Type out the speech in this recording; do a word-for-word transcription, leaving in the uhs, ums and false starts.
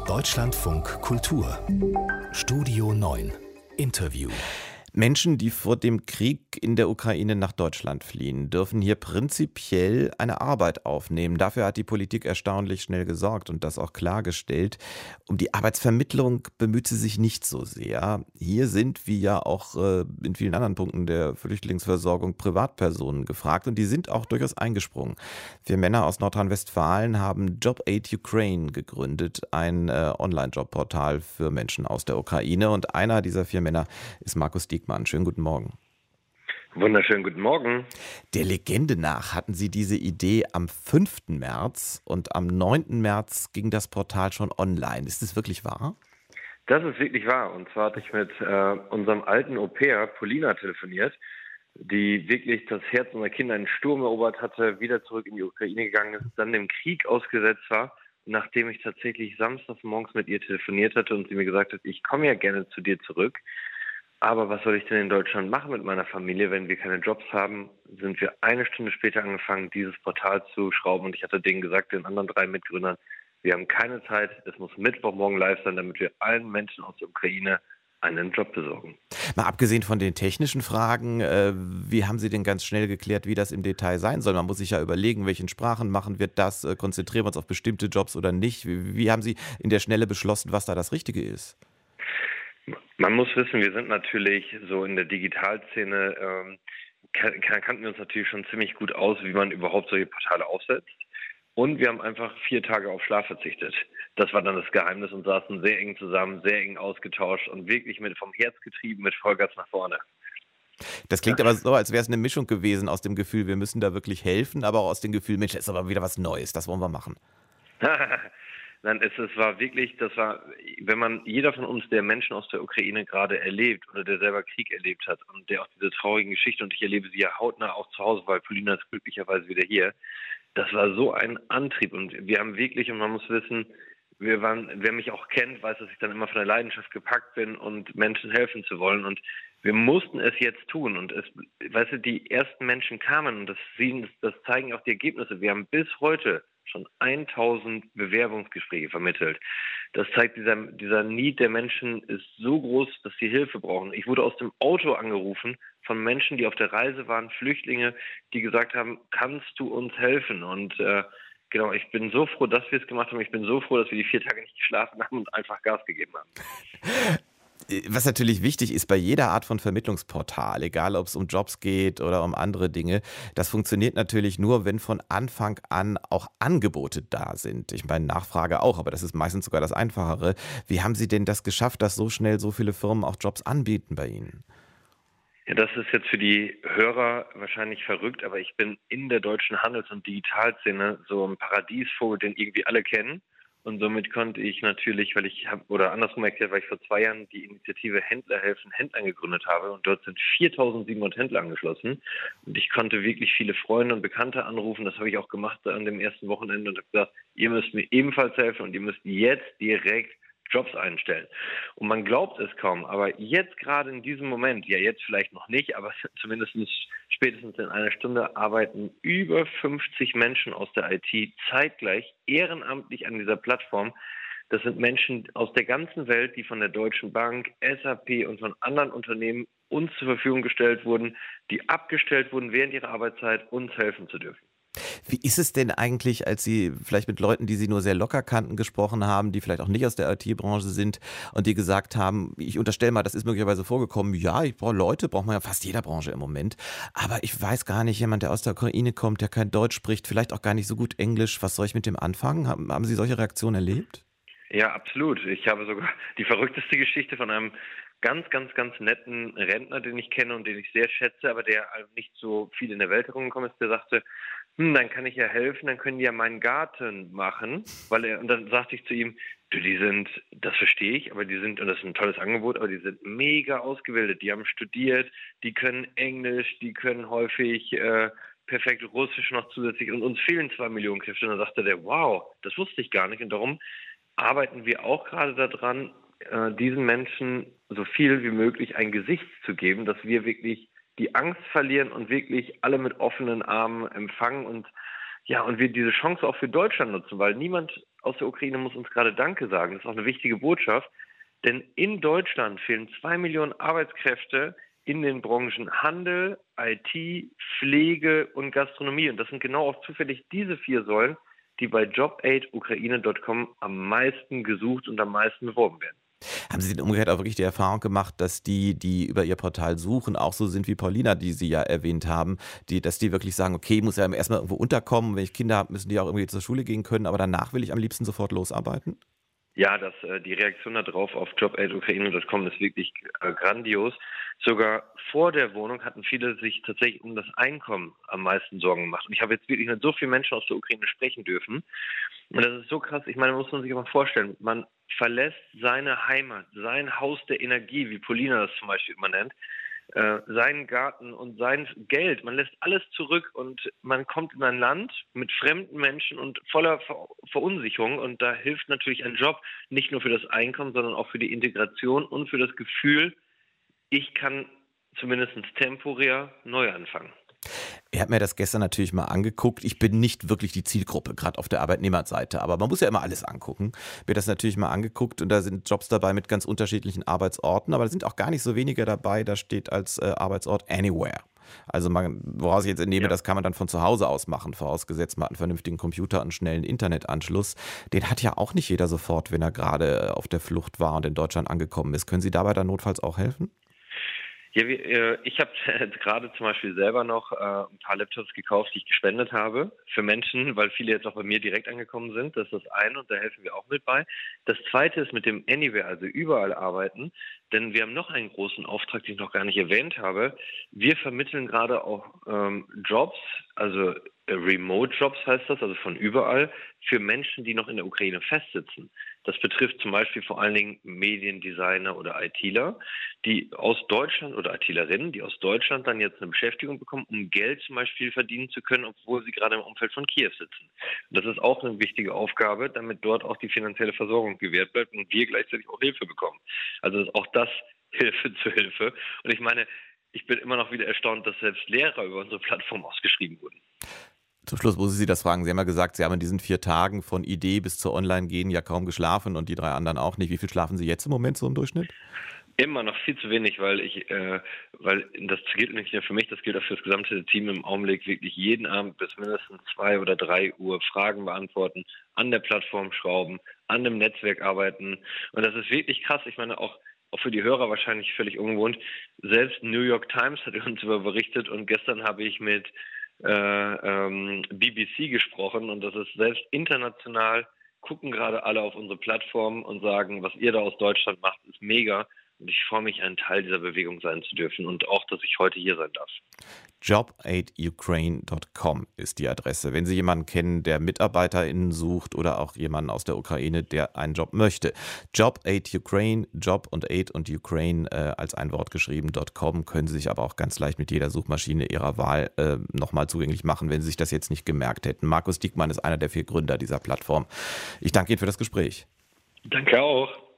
Deutschlandfunk Kultur Studio neun Interview. Menschen, die vor dem Krieg in der Ukraine nach Deutschland fliehen, dürfen hier prinzipiell eine Arbeit aufnehmen. Dafür hat die Politik erstaunlich schnell gesorgt und das auch klargestellt. Um die Arbeitsvermittlung bemüht sie sich nicht so sehr. Hier sind, wie ja auch äh, in vielen anderen Punkten der Flüchtlingsversorgung, Privatpersonen gefragt und die sind auch durchaus eingesprungen. Vier Männer aus Nordrhein-Westfalen haben Job Aid Ukraine gegründet, ein äh, Online-Jobportal für Menschen aus der Ukraine, und einer dieser vier Männer ist Markus Diekmann. Schönen guten Morgen. Wunderschönen guten Morgen. Der Legende nach hatten Sie diese Idee am fünften März und am neunten März ging das Portal schon online. Ist das wirklich wahr? Das ist wirklich wahr. Und zwar hatte ich mit äh, unserem alten Au-pair, Polina, telefoniert, die wirklich das Herz unserer Kinder in Sturm erobert hatte, wieder zurück in die Ukraine gegangen ist, dann dem Krieg ausgesetzt war. Und nachdem ich tatsächlich samstags morgens mit ihr telefoniert hatte und sie mir gesagt hat, ich komme ja gerne zu dir zurück, aber was soll ich denn in Deutschland machen mit meiner Familie, wenn wir keine Jobs haben, sind wir eine Stunde später angefangen, dieses Portal zu schrauben. Und ich hatte denen gesagt, den anderen drei Mitgründern, wir haben keine Zeit, es muss Mittwochmorgen live sein, damit wir allen Menschen aus der Ukraine einen Job besorgen. Mal abgesehen von den technischen Fragen, äh, wie haben Sie denn ganz schnell geklärt, wie das im Detail sein soll? Man muss sich ja überlegen, welchen Sprachen machen wir das, äh, konzentrieren wir uns auf bestimmte Jobs oder nicht? Wie, wie haben Sie in der Schnelle beschlossen, was da das Richtige ist? Man muss wissen, wir sind natürlich so in der Digitalszene, ähm, kan kannten wir uns natürlich schon ziemlich gut aus, wie man überhaupt solche Portale aufsetzt. Und wir haben einfach vier Tage auf Schlaf verzichtet. Das war dann das Geheimnis und saßen sehr eng zusammen, sehr eng ausgetauscht und wirklich mit vom Herz getrieben, mit Vollgas nach vorne. Das klingt aber so, als wäre es eine Mischung gewesen aus dem Gefühl, wir müssen da wirklich helfen, aber auch aus dem Gefühl, Mensch, das ist aber wieder was Neues, das wollen wir machen. Nein, es, es war wirklich, das war, wenn man, jeder von uns, der Menschen aus der Ukraine gerade erlebt oder der selber Krieg erlebt hat und der auch diese traurigen Geschichten, und ich erlebe sie ja hautnah auch zu Hause, weil Polina ist glücklicherweise wieder hier, das war so ein Antrieb und wir haben wirklich, und man muss wissen, wir waren, wer mich auch kennt, weiß, dass ich dann immer von der Leidenschaft gepackt bin und Menschen helfen zu wollen, und wir mussten es jetzt tun und es, weißt du, die ersten Menschen kamen und das, sehen, das zeigen auch die Ergebnisse. Wir haben bis heute schon tausend Bewerbungsgespräche vermittelt. Das zeigt, dieser, dieser Need der Menschen ist so groß, dass sie Hilfe brauchen. Ich wurde aus dem Auto angerufen von Menschen, die auf der Reise waren, Flüchtlinge, die gesagt haben, kannst du uns helfen? Und äh, genau, ich bin so froh, dass wir es gemacht haben. Ich bin so froh, dass wir die vier Tage nicht geschlafen haben und einfach Gas gegeben haben. Was natürlich wichtig ist bei jeder Art von Vermittlungsportal, egal ob es um Jobs geht oder um andere Dinge, das funktioniert natürlich nur, wenn von Anfang an auch Angebote da sind. Ich meine, Nachfrage auch, aber das ist meistens sogar das Einfachere. Wie haben Sie denn das geschafft, dass so schnell so viele Firmen auch Jobs anbieten bei Ihnen? Ja, das ist jetzt für die Hörer wahrscheinlich verrückt, aber ich bin in der deutschen Handels- und Digitalszene so ein Paradiesvogel, den irgendwie alle kennen. Und somit konnte ich natürlich, weil ich habe, oder andersrum erklärt, weil ich vor zwei Jahren die Initiative Händler helfen Händlern gegründet habe und dort sind viertausendsiebenhundert Händler angeschlossen. Und ich konnte wirklich viele Freunde und Bekannte anrufen. Das habe ich auch gemacht an dem ersten Wochenende und habe gesagt, ihr müsst mir ebenfalls helfen und ihr müsst jetzt direkt Jobs einstellen. Und man glaubt es kaum, aber jetzt gerade in diesem Moment, ja jetzt vielleicht noch nicht, aber zumindest spätestens in einer Stunde arbeiten über fünfzig Menschen aus der I T zeitgleich ehrenamtlich an dieser Plattform. Das sind Menschen aus der ganzen Welt, die von der Deutschen Bank, S A P und von anderen Unternehmen uns zur Verfügung gestellt wurden, die abgestellt wurden, während ihrer Arbeitszeit uns helfen zu dürfen. Wie ist es denn eigentlich, als Sie vielleicht mit Leuten, die Sie nur sehr locker kannten, gesprochen haben, die vielleicht auch nicht aus der I T-Branche sind und die gesagt haben, ich unterstelle mal, das ist möglicherweise vorgekommen, ja, ich brauche Leute, braucht man ja fast jeder Branche im Moment, aber ich weiß gar nicht, jemand, der aus der Ukraine kommt, der kein Deutsch spricht, vielleicht auch gar nicht so gut Englisch, was soll ich mit dem anfangen? Haben, haben Sie solche Reaktionen erlebt? Ja, absolut. Ich habe sogar die verrückteste Geschichte von einem ganz, ganz, ganz netten Rentner, den ich kenne und den ich sehr schätze, aber der nicht so viel in der Welt herumgekommen ist, der sagte, hm, dann kann ich ja helfen, dann können die ja meinen Garten machen, weil er, und dann sagte ich zu ihm, du, die sind, das verstehe ich, aber die sind, und das ist ein tolles Angebot, aber die sind mega ausgebildet, die haben studiert, die können Englisch, die können häufig äh, perfekt Russisch noch zusätzlich und uns fehlen zwei Millionen Kräfte. Und dann sagte der, wow, das wusste ich gar nicht und darum arbeiten wir auch gerade daran, äh, diesen Menschen so viel wie möglich ein Gesicht zu geben, dass wir wirklich die Angst verlieren und wirklich alle mit offenen Armen empfangen und ja, und wir diese Chance auch für Deutschland nutzen, weil niemand aus der Ukraine muss uns gerade Danke sagen. Das ist auch eine wichtige Botschaft. Denn in Deutschland fehlen zwei Millionen Arbeitskräfte in den Branchen Handel, I T, Pflege und Gastronomie. Und das sind genau auch zufällig diese vier Säulen, die bei job aid ukraine punkt com am meisten gesucht und am meisten beworben werden. Haben Sie denn umgekehrt auch wirklich die Erfahrung gemacht, dass die, die über Ihr Portal suchen, auch so sind wie Paulina, die Sie ja erwähnt haben, die, dass die wirklich sagen, okay, ich muss ja erstmal irgendwo unterkommen, wenn ich Kinder habe, müssen die auch irgendwie zur Schule gehen können, aber danach will ich am liebsten sofort losarbeiten? Ja, das, äh, die Reaktion darauf auf job aid ukraine punkt com ist wirklich äh, grandios. Sogar vor der Wohnung hatten viele sich tatsächlich um das Einkommen am meisten Sorgen gemacht. Und ich habe jetzt wirklich mit so vielen Menschen aus der Ukraine sprechen dürfen. Und das ist so krass. Ich meine, muss man sich mal vorstellen, man verlässt seine Heimat, sein Haus der Energie, wie Paulina das zum Beispiel immer nennt, äh, seinen Garten und sein Geld. Man lässt alles zurück und man kommt in ein Land mit fremden Menschen und voller Ver- Verunsicherung. Und da hilft natürlich ein Job nicht nur für das Einkommen, sondern auch für die Integration und für das Gefühl, ich kann zumindest temporär neu anfangen. Ich habe mir das gestern natürlich mal angeguckt. Ich bin nicht wirklich die Zielgruppe, gerade auf der Arbeitnehmerseite, aber man muss ja immer alles angucken. Mir das natürlich mal angeguckt und da sind Jobs dabei mit ganz unterschiedlichen Arbeitsorten, aber da sind auch gar nicht so wenige dabei, da steht als äh, Arbeitsort Anywhere. Also man, woraus ich jetzt entnehme, ja. Das kann man dann von zu Hause aus machen, vorausgesetzt man hat einen vernünftigen Computer und einen schnellen Internetanschluss. Den hat ja auch nicht jeder sofort, wenn er gerade auf der Flucht war und in Deutschland angekommen ist. Können Sie dabei dann notfalls auch helfen? Ja, wir, äh, ich habe gerade zum Beispiel selber noch äh, ein paar Laptops gekauft, die ich gespendet habe für Menschen, weil viele jetzt auch bei mir direkt angekommen sind. Das ist das eine und da helfen wir auch mit bei. Das zweite ist mit dem Anywhere, also überall arbeiten, denn wir haben noch einen großen Auftrag, den ich noch gar nicht erwähnt habe. Wir vermitteln gerade auch ähm, Jobs, also äh, Remote-Jobs heißt das, also von überall, für Menschen, die noch in der Ukraine festsitzen. Das betrifft zum Beispiel vor allen Dingen Mediendesigner oder ITler, die aus Deutschland oder ITlerinnen, die aus Deutschland dann jetzt eine Beschäftigung bekommen, um Geld zum Beispiel verdienen zu können, obwohl sie gerade im Umfeld von Kiew sitzen. Und das ist auch eine wichtige Aufgabe, damit dort auch die finanzielle Versorgung gewährt bleibt und wir gleichzeitig auch Hilfe bekommen. Also ist auch das Hilfe zur Hilfe. Und ich meine, ich bin immer noch wieder erstaunt, dass selbst Lehrer über unsere Plattform ausgeschrieben wurden. Zum Schluss muss ich Sie das fragen. Sie haben ja gesagt, Sie haben in diesen vier Tagen von Idee bis zur Online-Gehen ja kaum geschlafen und die drei anderen auch nicht. Wie viel schlafen Sie jetzt im Moment so im Durchschnitt? Immer noch viel zu wenig, weil ich, äh, weil das gilt nicht nur für mich, das gilt auch für das gesamte Team im Augenblick, wirklich jeden Abend bis mindestens zwei oder drei Uhr Fragen beantworten, an der Plattform schrauben, an dem Netzwerk arbeiten. Und das ist wirklich krass. Ich meine, auch auch für die Hörer wahrscheinlich völlig ungewohnt. Selbst New York Times hat uns darüber berichtet und gestern habe ich mit äh, ähm, B B C gesprochen und das ist selbst international, gucken gerade alle auf unsere Plattform und sagen, was ihr da aus Deutschland macht, ist mega. Und ich freue mich, ein Teil dieser Bewegung sein zu dürfen und auch, dass ich heute hier sein darf. job aid ukraine punkt com ist die Adresse. Wenn Sie jemanden kennen, der MitarbeiterInnen sucht oder auch jemanden aus der Ukraine, der einen Job möchte. job aid Ukraine, Job und Aid und Ukraine äh, als ein Wort geschrieben .com können Sie sich aber auch ganz leicht mit jeder Suchmaschine Ihrer Wahl äh, nochmal zugänglich machen, wenn Sie sich das jetzt nicht gemerkt hätten. Markus Diekmann ist einer der vier Gründer dieser Plattform. Ich danke Ihnen für das Gespräch. Danke auch.